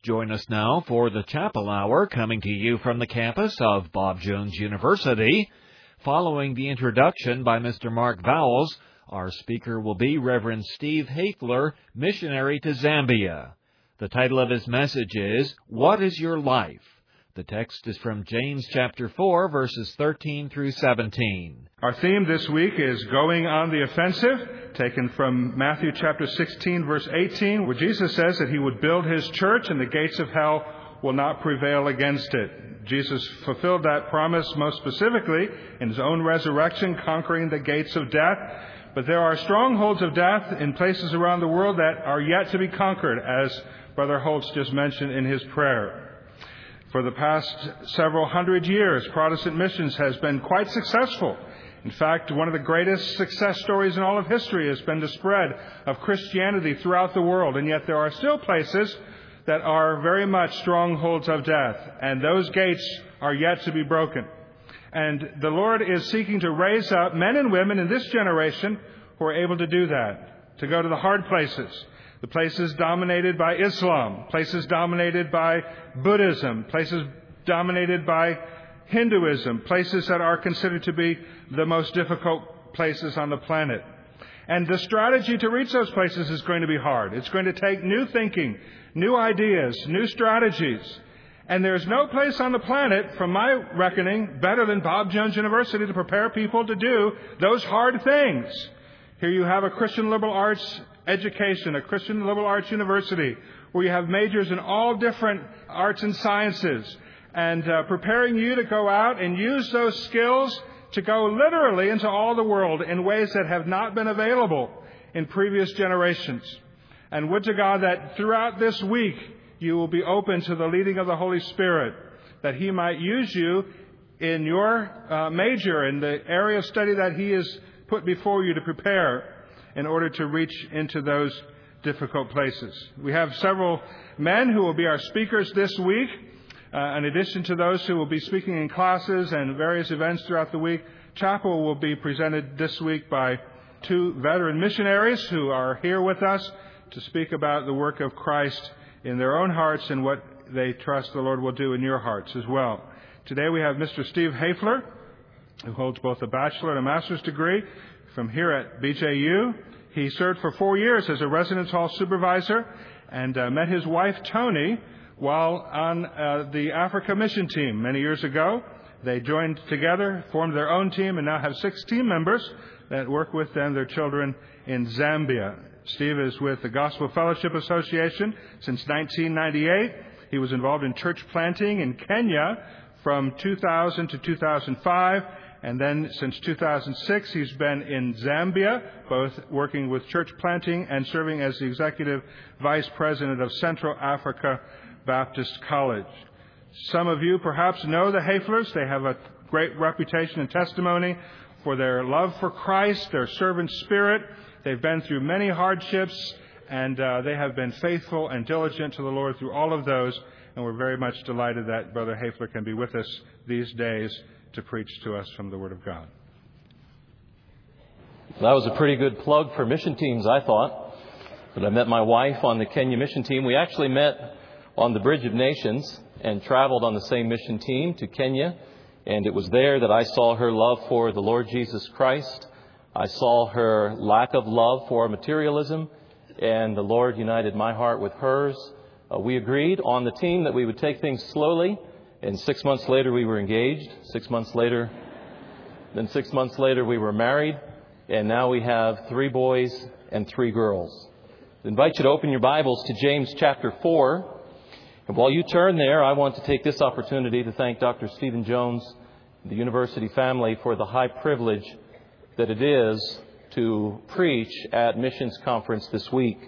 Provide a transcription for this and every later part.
Join us now for the Chapel Hour, coming to you from the campus of Bob Jones University. Following the introduction by Mr. Mark Vowles, our speaker will be Reverend Steve Hafler, missionary to Zambia. The title of his message is, What is Your Life? The text is from James chapter 4, verses 13 through 17. Our theme this week is Going on the Offensive, taken from Matthew chapter 16, verse 18, where Jesus says that he would build his church and the gates of hell will not prevail against it. Jesus fulfilled that promise most specifically in his own resurrection, conquering the gates of death. But there are strongholds of death in places around the world that are yet to be conquered, as Brother Holtz just mentioned in his prayer. For the past several hundred years, Protestant missions has been quite successful. In fact, one of the greatest success stories in all of history has been the spread of Christianity throughout the world. And yet there are still places that are very much strongholds of death, and those gates are yet to be broken. And the Lord is seeking to raise up men and women in this generation who are able to do that, to go to the hard places. The places dominated by Islam, places dominated by Buddhism, places dominated by Hinduism, places that are considered to be the most difficult places on the planet. And the strategy to reach those places is going to be hard. It's going to take new thinking, new ideas, new strategies. And there's no place on the planet, from my reckoning, better than Bob Jones University to prepare people to do those hard things. Here you have a Christian liberal arts education, a Christian liberal arts university, where you have majors in all different arts and sciences, and preparing you to go out and use those skills to go literally into all the world in ways that have not been available in previous generations. And would to God that throughout this week you will be open to the leading of the Holy Spirit, that He might use you in your major, in the area of study that He has put before you to prepare in order to reach into those difficult places. We have several men who will be our speakers this week. In addition to those who will be speaking in classes and various events throughout the week, chapel will be presented this week by two veteran missionaries who are here with us to speak about the work of Christ in their own hearts and what they trust the Lord will do in your hearts as well. Today we have Mr. Steve Hafler, who holds both a bachelor and a master's degree from here at BJU. He served for 4 years as a residence hall supervisor and met his wife, Tony, while on the Africa mission team many years ago. They joined together, formed their own team, and now have 6 team members that work with them, their children, in Zambia. Steve is with the Gospel Fellowship Association since 1998. He was involved in church planting in Kenya from 2000 to 2005. And then since 2006, he's been in Zambia, both working with church planting and serving as the executive vice president of Central Africa Baptist College. Some of you perhaps know the Haflers. They have a great reputation and testimony for their love for Christ, their servant spirit. They've been through many hardships, and they have been faithful and diligent to the Lord through all of those. And we're very much delighted that Brother Hafler can be with us these days to preach to us from the Word of God. That was a pretty good plug for mission teams, I thought. But I met my wife on the Kenya mission team. We actually met on the Bridge of Nations and traveled on the same mission team to Kenya. And it was there that I saw her love for the Lord Jesus Christ. I saw her lack of love for materialism, and the Lord united my heart with hers. We agreed on the team that we would take things slowly. And 6 months later, we were engaged. 6 months later, we were married. And now we have 3 boys and 3 girls. I invite you to open your Bibles to James chapter 4. And while you turn there, I want to take this opportunity to thank Dr. Stephen Jones and the university family for the high privilege that it is to preach at Missions Conference this week.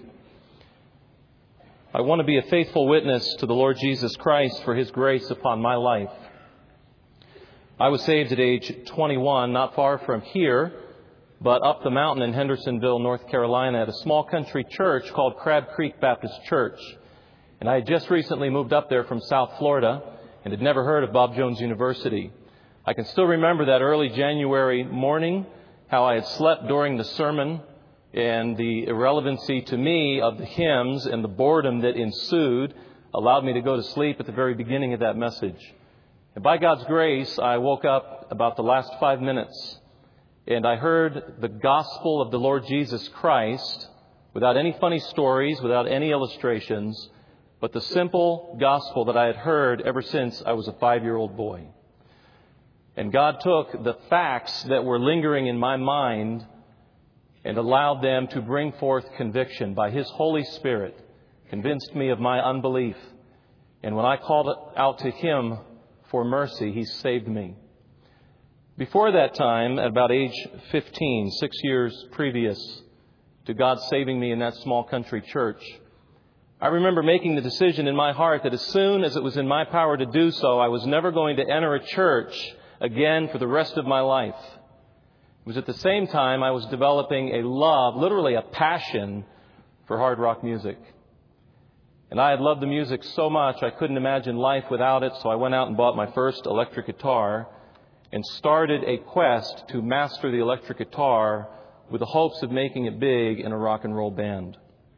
I want to be a faithful witness to the Lord Jesus Christ for His grace upon my life. I was saved at age 21, not far from here, but up the mountain in Hendersonville, North Carolina, at a small country church called Crab Creek Baptist Church. And I had just recently moved up there from South Florida and had never heard of Bob Jones University. I can still remember that early January morning, how I had slept during the sermon, and the irrelevancy to me of the hymns and the boredom that ensued. allowed me to go to sleep at the very beginning of that message. And by God's grace, I woke up about the last 5 minutes, and I heard the gospel of the Lord Jesus Christ without any funny stories, without any illustrations, but the simple gospel that I had heard ever since I was a 5-year-old boy. And God took the facts that were lingering in my mind and allowed them to bring forth conviction by His Holy Spirit, convinced me of my unbelief. And when I called out to Him for mercy, He saved me. Before that time, at about age 15, 6 years previous to God saving me in that small country church, I remember making the decision in my heart that as soon as it was in my power to do so, I was never going to enter a church again for the rest of my life. It was at the same time I was developing a love, literally a passion, for hard rock music. And I had loved the music so much I couldn't imagine life without it, so I went out and bought my first electric guitar and started a quest to master the electric guitar with the hopes of making it big in a rock and roll band.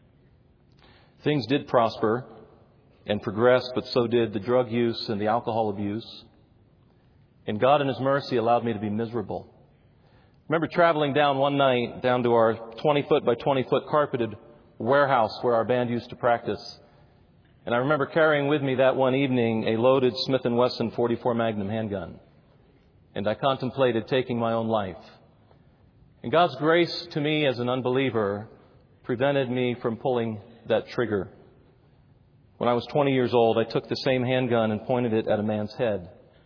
Things did prosper and progress, but so did the drug use and the alcohol abuse. And God in His mercy allowed me to be miserable. I remember traveling down one night down to our 20-foot by 20-foot carpeted warehouse where our band used to practice. And I remember carrying with me that one evening a loaded Smith & Wesson .44 Magnum handgun. And I contemplated taking my own life. And God's grace to me as an unbeliever prevented me from pulling that trigger. When I was 20 years old, I took the same handgun and pointed it at a man's head.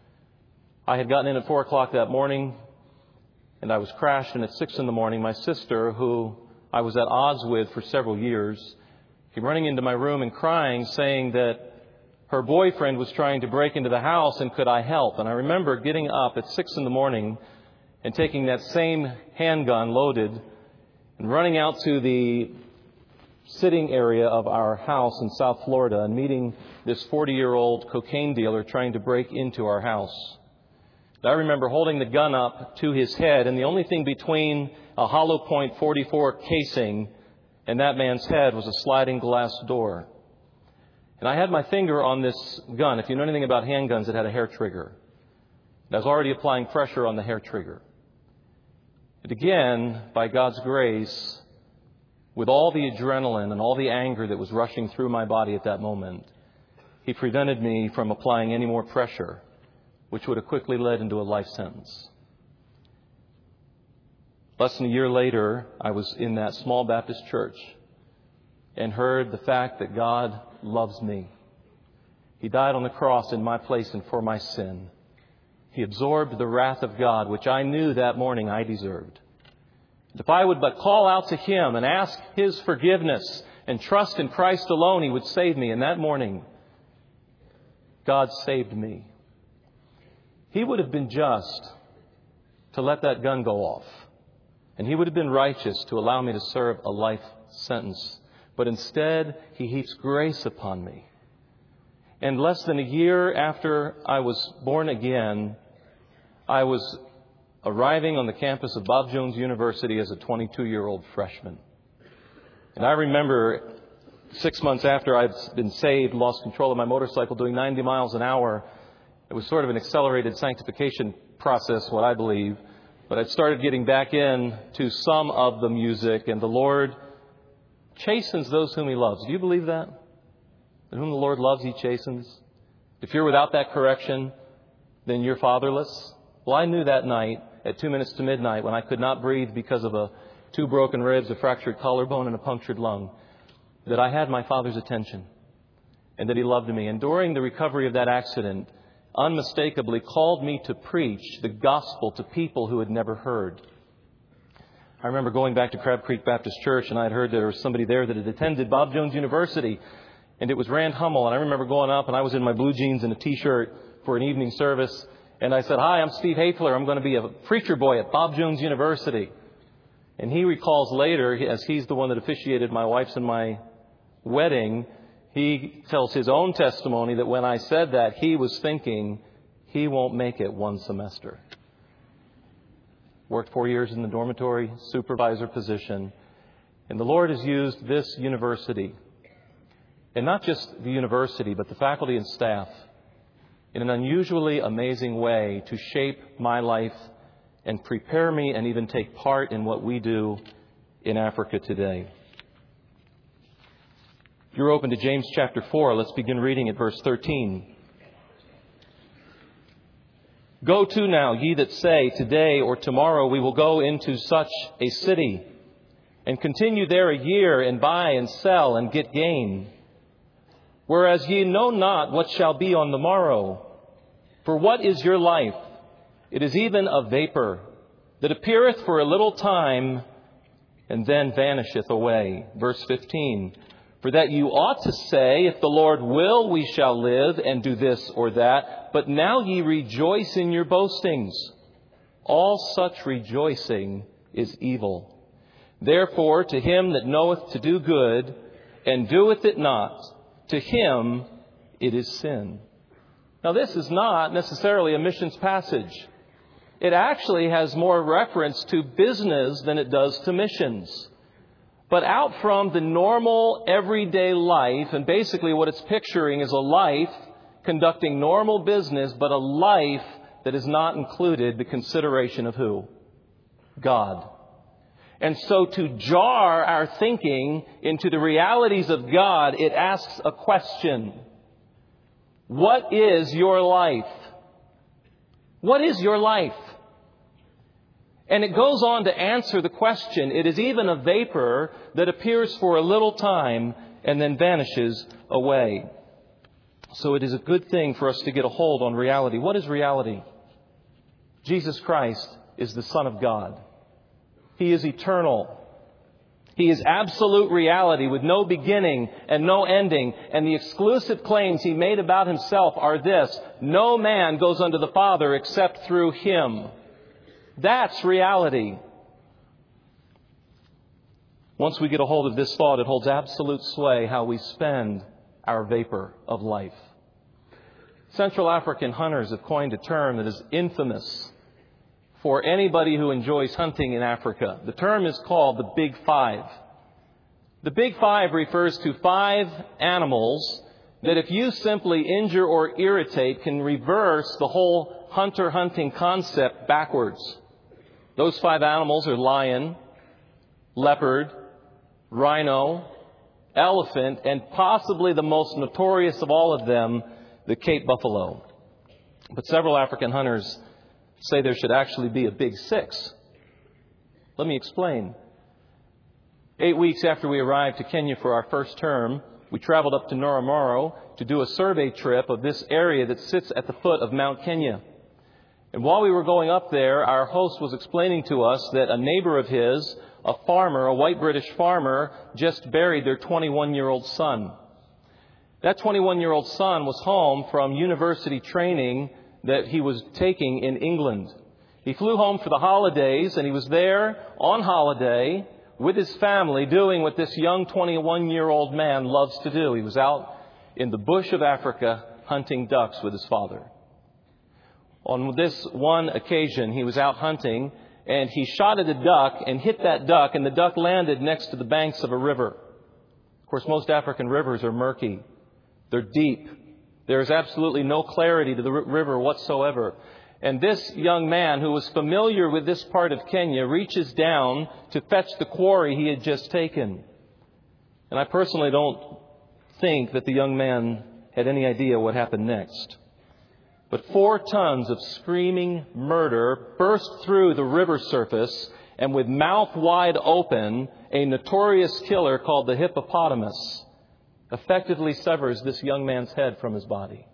I had gotten in at 4 o'clock that morning, and I was crashed. And at 6 in the morning, my sister, who I was at odds with for several years, came running into my room and crying, saying that her boyfriend was trying to break into the house and could I help. And I remember getting up at 6 in the morning and taking that same handgun loaded and running out to the sitting area of our house in South Florida and meeting this 40-year-old cocaine dealer trying to break into our house. I remember holding the gun up to his head, and the only thing between a hollow point .44 casing and that man's head was a sliding glass door. And I had my finger on this gun. If you know anything about handguns, it had a hair trigger. And I was already applying pressure on the hair trigger. And again, by God's grace, with all the adrenaline and all the anger that was rushing through my body at that moment, He prevented me from applying any more pressure, which would have quickly led into a life sentence. Less than a year later, I was in that small Baptist church and heard the fact that God loves me. He died on the cross in my place and for my sin. He absorbed the wrath of God, which I knew that morning I deserved. If I would but call out to Him and ask His forgiveness and trust in Christ alone, He would save me. And that morning, God saved me. He would have been just to let that gun go off. And He would have been righteous to allow me to serve a life sentence. But instead, He heaps grace upon me. And less than a year after I was born again, I was arriving on the campus of Bob Jones University as a 22-year-old freshman. And I remember 6 months after I'd been saved, lost control of my motorcycle, doing 90 miles an hour. It was sort of an accelerated sanctification process, what I believe. But I'd started getting back in to some of the music, and the Lord chastens those whom He loves. Do you believe that? That whom the Lord loves, He chastens? If you're without that correction, then you're fatherless. Well, I knew that night at 2 minutes to midnight, when I could not breathe because of 2 broken ribs, a fractured collarbone, and a punctured lung, that I had my Father's attention and that He loved me. And during the recovery of that accident, unmistakably called me to preach the gospel to people who had never heard. I remember going back to Crab Creek Baptist Church, and I had heard there was somebody there that had attended Bob Jones University, and it was Rand Hummel. And I remember going up, and I was in my blue jeans and a T-shirt for an evening service. And I said, "Hi, I'm Steve Hafler. I'm going to be a preacher boy at Bob Jones University." And he recalls later, as he's the one that officiated my wife's and my wedding, he tells his own testimony that when I said that, he was thinking he won't make it one semester. Worked 4 years in the dormitory supervisor position. And the Lord has used this university and not just the university, but the faculty and staff, in an unusually amazing way to shape my life and prepare me and even take part in what we do in Africa today. If you're open to James chapter 4, let's begin reading at verse 13. Go to now, ye that say, today or tomorrow we will go into such a city, and continue there a year, and buy and sell, and get gain. Whereas ye know not what shall be on the morrow. For what is your life? It is even a vapor, that appeareth for a little time, and then vanisheth away. Verse 15. For that you ought to say, if the Lord will, we shall live, and do this or that. But now ye rejoice in your boastings. All such rejoicing is evil. Therefore, to him that knoweth to do good, and doeth it not, to him it is sin. Now, this is not necessarily a missions passage. It actually has more reference to business than it does to missions. But out from the normal, everyday life, and basically what it's picturing is a life conducting normal business, but a life that has not included the consideration of who? God. And so to jar our thinking into the realities of God, it asks a question. What is your life? What is your life? And it goes on to answer the question. It is even a vapor that appears for a little time and then vanishes away. So it is a good thing for us to get a hold on reality. What is reality? Jesus Christ is the Son of God. He is eternal. He is absolute reality with no beginning and no ending. And the exclusive claims He made about Himself are this: no man goes unto the Father except through Him. That's reality. Once we get a hold of this thought, it holds absolute sway how we spend our vapor of life. Central African hunters have coined a term that is infamous for anybody who enjoys hunting in Africa. The term is called the Big Five. The Big Five refers to 5 animals that if you simply injure or irritate can reverse the whole hunter hunting concept backwards. Those 5 animals are lion, leopard, rhino, elephant, and possibly the most notorious of all of them, the Cape buffalo. But several African hunters say there should actually be a Big 6. Let me explain. 8 weeks after we arrived to Kenya for our first term, we traveled up to Ngorongoro to do a survey trip of this area that sits at the foot of Mount Kenya. And while we were going up there, our host was explaining to us that a neighbor of his, a farmer, a white British farmer, just buried their 21-year-old son. That 21-year-old son was home from university training that he was taking in England. He flew home for the holidays, and he was there on holiday with his family doing what this young 21-year-old man loves to do. He was out in the bush of Africa hunting ducks with his father. On this one occasion, he was out hunting, and he shot at a duck and hit that duck, and the duck landed next to the banks of a river. Of course, most African rivers are murky. They're deep. There is absolutely no clarity to the river whatsoever. And this young man, who was familiar with this part of Kenya, reaches down to fetch the quarry he had just taken. And I personally don't think that the young man had any idea what happened next. But 4 tons of screaming murder burst through the river surface, and with mouth wide open, a notorious killer called the hippopotamus effectively severs this young man's head from his body.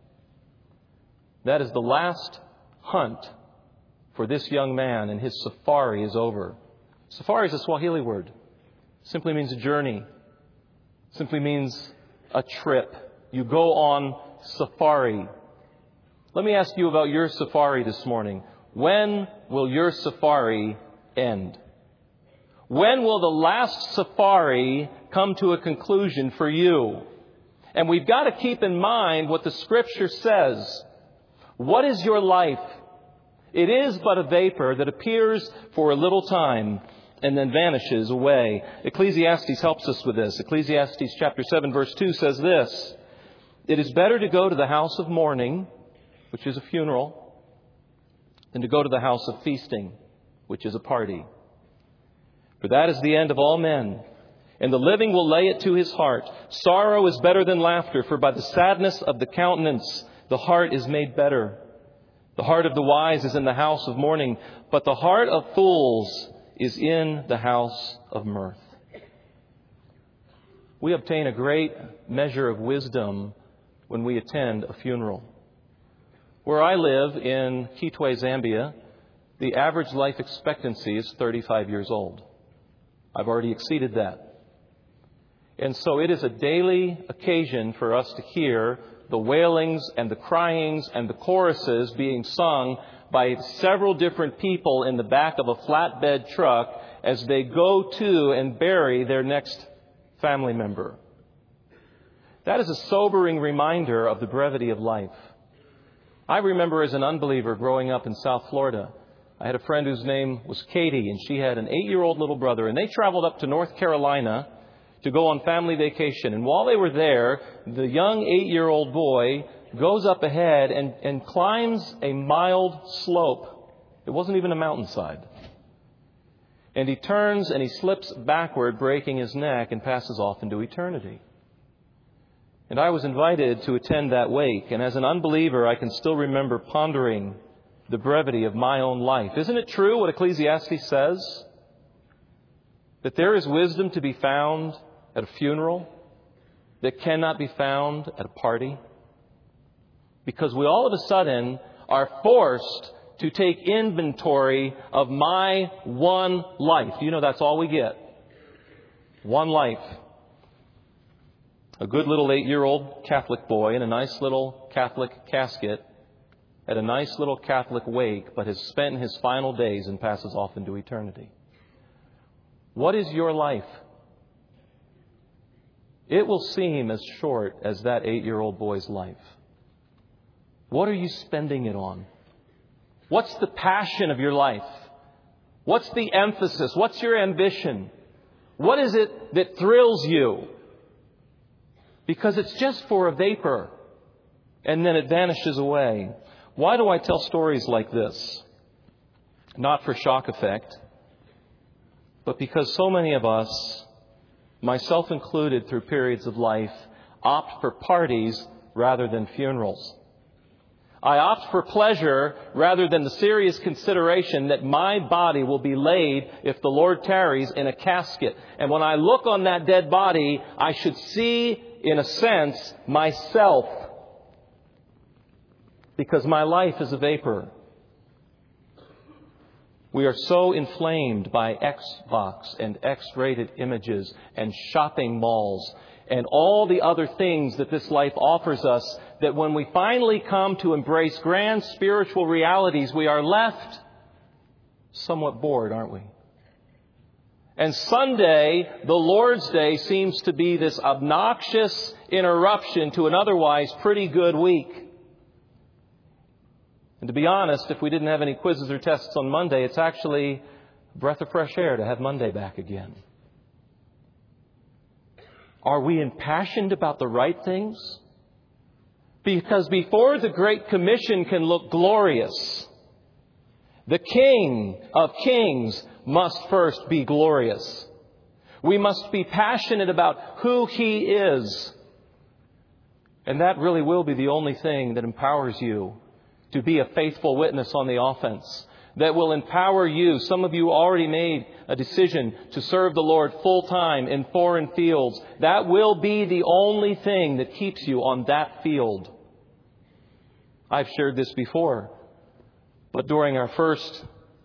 That is the last hunt for this young man, and his safari is over. Safari is a Swahili word. Simply means a journey. Simply means a trip. You go on safari. Let me ask you about your safari this morning. When will your safari end? When will the last safari come to a conclusion for you? And we've got to keep in mind what the Scripture says. What is your life? It is but a vapor that appears for a little time and then vanishes away. Ecclesiastes helps us with this. Ecclesiastes chapter 7 verse 2 says this: "It is better to go to the house of mourning," which is a funeral, "than to go to the house of feasting," which is a party. For that is the end of all men, and the living will lay it to his heart. Sorrow is better than laughter, for by the sadness of the countenance the heart is made better. The heart of the wise is in the house of mourning, but the heart of fools is in the house of mirth. We obtain a great measure of wisdom when we attend a funeral. Where I live in Kitwe, Zambia, the average life expectancy is 35 years old. I've already exceeded that. And so it is a daily occasion for us to hear the wailings and the cryings and the choruses being sung by several different people in the back of a flatbed truck as they go to and bury their next family member. That is a sobering reminder of the brevity of life. I remember as an unbeliever growing up in South Florida, I had a friend whose name was Katie, and she had an 8-year-old little brother, and they traveled up to North Carolina to go on family vacation. And while they were there, the young 8-year-old boy goes up ahead and climbs a mild slope. It wasn't even a mountainside. And he turns and he slips backward, breaking his neck, and passes off into eternity. And I was invited to attend that wake. And as an unbeliever, I can still remember pondering the brevity of my own life. Isn't it true what Ecclesiastes says? That there is wisdom to be found at a funeral that cannot be found at a party? Because we all of a sudden are forced to take inventory of my one life. You know, that's all we get. One life. A good little 8-year-old Catholic boy in a nice little Catholic casket at a nice little Catholic wake, but has spent his final days and passes off into eternity. What is your life? It will seem as short as that 8-year-old boy's life. What are you spending it on? What's the passion of your life? What's the emphasis? What's your ambition? What is it that thrills you? Because it's just for a vapor, and then it vanishes away. Why do I tell stories like this? Not for shock effect, but because so many of us, myself included through periods of life, opt for parties rather than funerals. I opt for pleasure rather than the serious consideration that my body will be laid, if the Lord tarries, in a casket. And when I look on that dead body, I should see, in a sense, myself. Because my life is a vapor. We are so inflamed by Xbox and X-rated images and shopping malls and all the other things that this life offers us, that when we finally come to embrace grand spiritual realities, we are left somewhat bored, aren't we? And Sunday, the Lord's Day, seems to be this obnoxious interruption to an otherwise pretty good week. And to be honest, if we didn't have any quizzes or tests on Monday, it's actually a breath of fresh air to have Monday back again. Are we impassioned about the right things? Because before the Great Commission can look glorious, the King of Kings must first be glorious. We must be passionate about who He is. And that really will be the only thing that empowers you to be a faithful witness on the offense. That will empower you. Some of you already made a decision to serve the Lord full time in foreign fields. That will be the only thing that keeps you on that field. I've shared this before, but during our first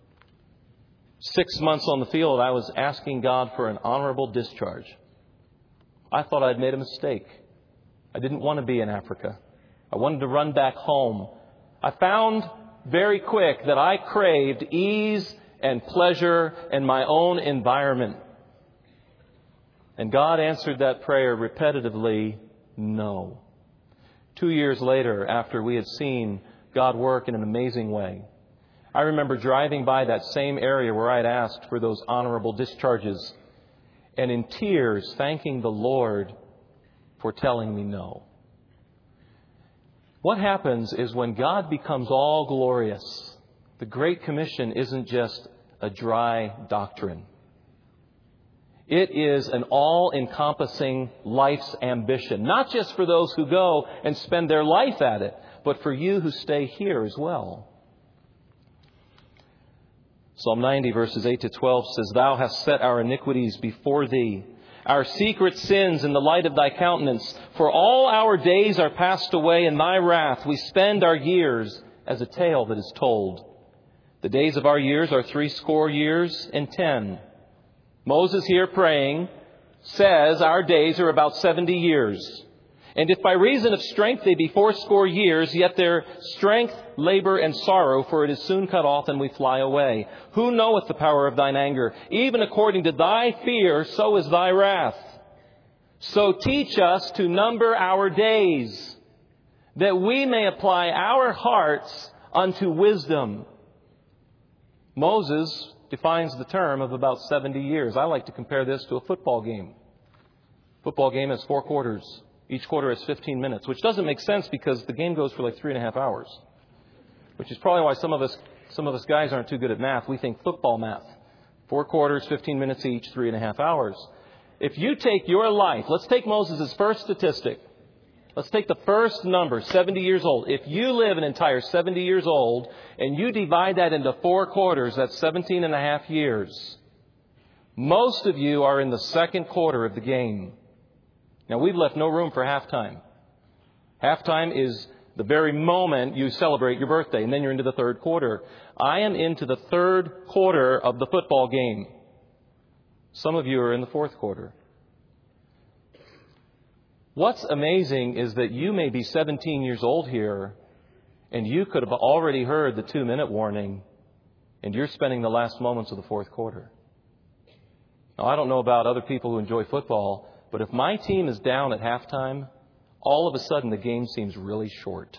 6 months on the field, I was asking God for an honorable discharge. I thought I'd made a mistake. I didn't want to be in Africa. I wanted to run back home. I found very quick that I craved ease and pleasure and my own environment. And God answered that prayer repetitively, no. 2 years later, after we had seen God work in an amazing way, I remember driving by that same area where I'd asked for those honorable discharges and in tears thanking the Lord for telling me no. What happens is when God becomes all glorious, the Great Commission isn't just a dry doctrine. It is an all-encompassing life's ambition, not just for those who go and spend their life at it, but for you who stay here as well. Psalm 90, verses 8 to 12 says, Thou hast set our iniquities before Thee, our secret sins in the light of Thy countenance. For all our days are passed away in Thy wrath. We spend our years as a tale that is told. The days of our years are 80 years and 10. Moses here praying says our days are about 70 years. And if by reason of strength they be 80 years, yet their strength, labor, and sorrow, for it is soon cut off, and we fly away. Who knoweth the power of Thine anger? Even according to Thy fear, so is Thy wrath. So teach us to number our days, that we may apply our hearts unto wisdom. Moses defines the term of about 70 years. I like to compare this to a football game. Football game has 4 quarters. Each quarter is 15 minutes, which doesn't make sense because the game goes for like 3.5 hours, which is probably why some of us guys aren't too good at math. We think football math. 4 quarters, 15 minutes each, 3.5 hours. If you take your life, let's take Moses' first statistic. Let's take the first number, 70 years old. If you live an entire 70 years old and you divide that into 4 quarters, that's 17.5 years. Most of you are in the second quarter of the game. Now, we've left no room for halftime. Halftime is the very moment you celebrate your birthday, and then you're into the third quarter. I am into the third quarter of the football game. Some of you are in the fourth quarter. What's amazing is that you may be 17 years old here, and you could have already heard the 2-minute warning, and you're spending the last moments of the fourth quarter. Now, I don't know about other people who enjoy football, but if my team is down at halftime, all of a sudden the game seems really short.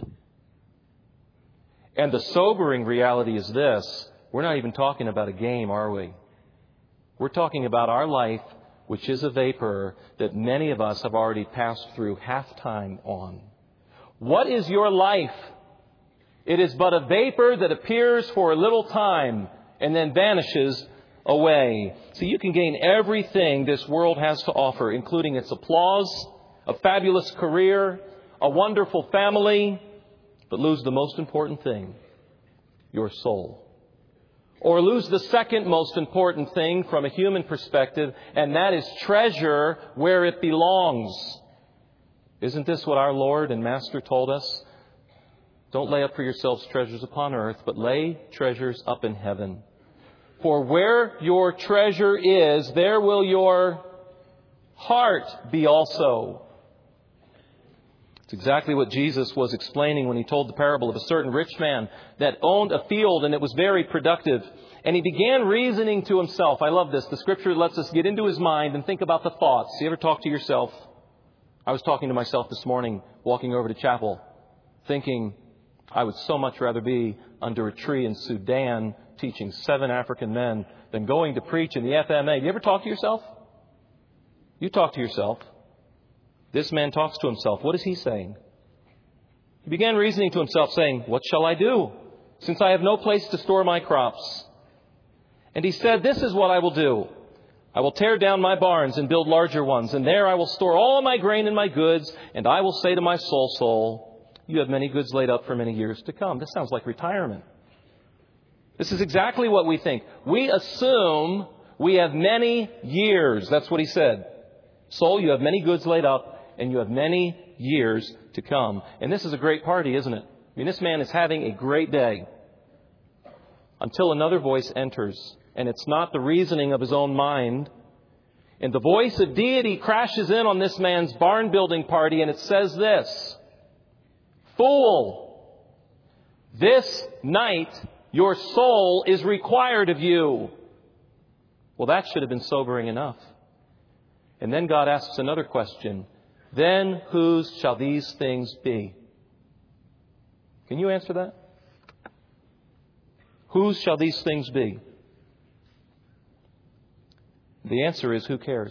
And the sobering reality is this: we're not even talking about a game, are we? We're talking about our life, which is a vapor that many of us have already passed through halftime on. What is your life? It is but a vapor that appears for a little time and then vanishes away. So you can gain everything this world has to offer, including its applause, a fabulous career, a wonderful family, but lose the most important thing, your soul. Or lose the second most important thing from a human perspective, and that is treasure where it belongs. Isn't this what our Lord and Master told us? Don't lay up for yourselves treasures upon earth, but lay treasures up in heaven. For where your treasure is, there will your heart be also. It's exactly what Jesus was explaining when He told the parable of a certain rich man that owned a field and it was very productive. And he began reasoning to himself. I love this. The Scripture lets us get into his mind and think about the thoughts. You ever talk to yourself? I was talking to myself this morning, walking over to chapel, thinking I would so much rather be under a tree in Sudan teaching 7 African men than going to preach in the FMA. You ever talk to yourself? You talk to yourself. This man talks to himself. What is he saying? He began reasoning to himself, saying, "What shall I do, since I have no place to store my crops?" And he said, "This is what I will do. I will tear down my barns and build larger ones, and there I will store all my grain and my goods, and I will say to my soul, you have many goods laid up for many years to come." This sounds like retirement. This is exactly what we think. We assume we have many years. That's what he said. Soul, you have many goods laid up, and you have many years to come. And this is a great party, isn't it? I mean, this man is having a great day. Until another voice enters, and it's not the reasoning of his own mind. And the voice of deity crashes in on this man's barn building party, and it says this: "Fool, this night your soul is required of you." Well, that should have been sobering enough. And then God asks another question. Then whose shall these things be? Can you answer that? Whose shall these things be? The answer is, who cares?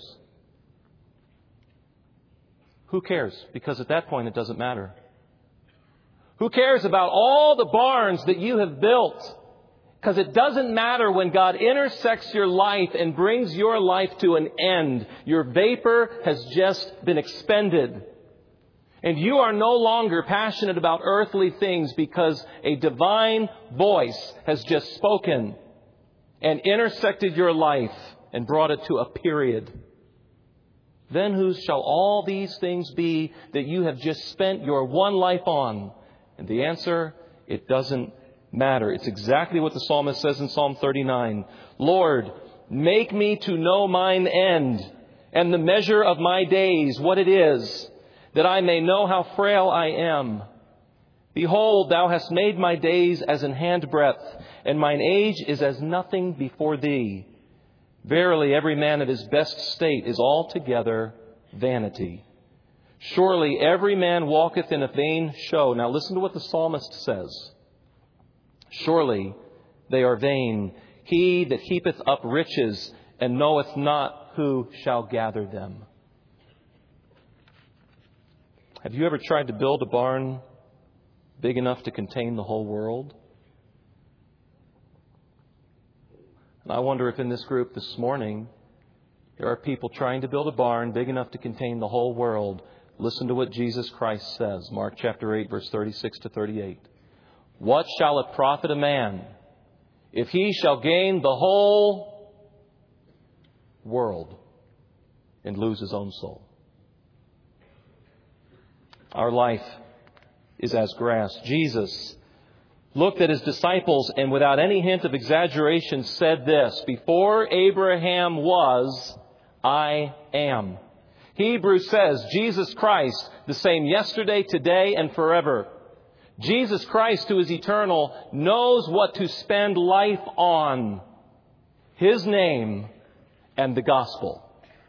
Who cares? Because at that point it doesn't matter. Who cares about all the barns that you have built? Because it doesn't matter when God intersects your life and brings your life to an end. Your vapor has just been expended. And you are no longer passionate about earthly things because a divine voice has just spoken and intersected your life and brought it to a period. Then whose shall all these things be that you have just spent your one life on? And the answer, it doesn't matter. It's exactly what the psalmist says in Psalm 39. Lord, make me to know mine end and the measure of my days, what it is, that I may know how frail I am. Behold, thou hast made my days as an handbreadth, and mine age is as nothing before thee. Verily, every man of his best state is altogether vanity. Surely every man walketh in a vain show. Now listen to what the psalmist says. Surely they are vain. He that heapeth up riches and knoweth not who shall gather them. Have you ever tried to build a barn big enough to contain the whole world? And I wonder if in this group this morning there are people trying to build a barn big enough to contain the whole world. Listen to what Jesus Christ says. Mark chapter 8, verse 36 to 38. What shall it profit a man if he shall gain the whole world and lose his own soul? Our life is as grass. Jesus looked at his disciples and without any hint of exaggeration said this, before Abraham was, I am. Hebrews says Jesus Christ, the same yesterday, today, and forever. Jesus Christ, who is eternal, knows what to spend life on. His name and the gospel.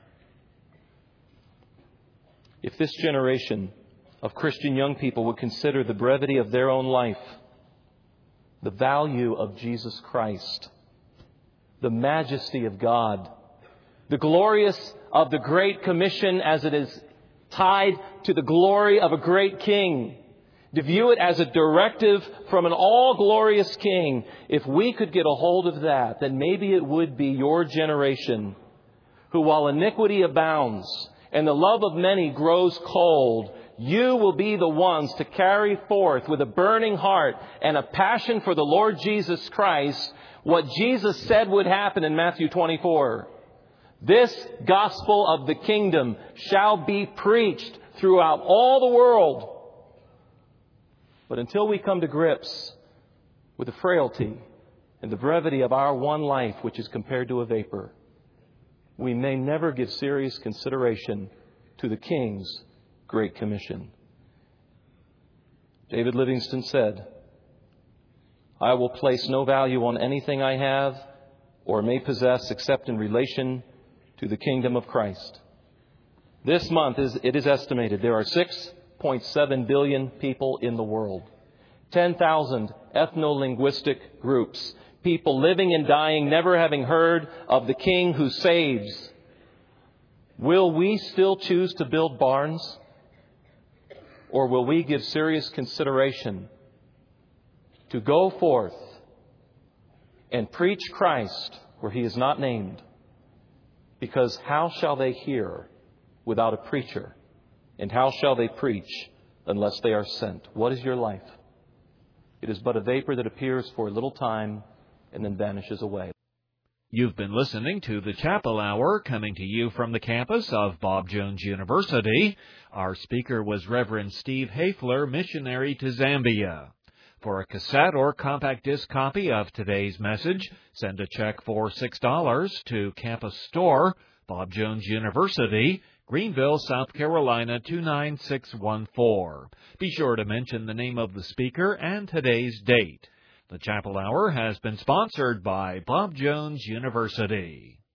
If this generation of Christian young people would consider the brevity of their own life, the value of Jesus Christ, the majesty of God, the glorious of the Great Commission as it is tied to the glory of a great king, to view it as a directive from an all-glorious king, if we could get a hold of that, then maybe it would be your generation who, while iniquity abounds and the love of many grows cold, you will be the ones to carry forth with a burning heart and a passion for the Lord Jesus Christ what Jesus said would happen in Matthew 24. This gospel of the kingdom shall be preached throughout all the world. But until we come to grips with the frailty and the brevity of our one life, which is compared to a vapor, we may never give serious consideration to the King's Great Commission. David Livingstone said, I will place no value on anything I have or may possess except in relation to the kingdom of Christ. This month, it is estimated, there are 6.7 billion people in the world. 10,000 ethno-linguistic groups. People living and dying, never having heard of the King who saves. Will we still choose to build barns? Or will we give serious consideration to go forth and preach Christ where He is not named? Because how shall they hear without a preacher? And how shall they preach unless they are sent? What is your life? It is but a vapor that appears for a little time and then vanishes away. You've been listening to the Chapel Hour, coming to you from the campus of Bob Jones University. Our speaker was Reverend Steve Hafler, missionary to Zambia. For a cassette or compact disc copy of today's message, send a check for $6 to Campus Store, Bob Jones University, Greenville, South Carolina 29614. Be sure to mention the name of the speaker and today's date. The Chapel Hour has been sponsored by Bob Jones University.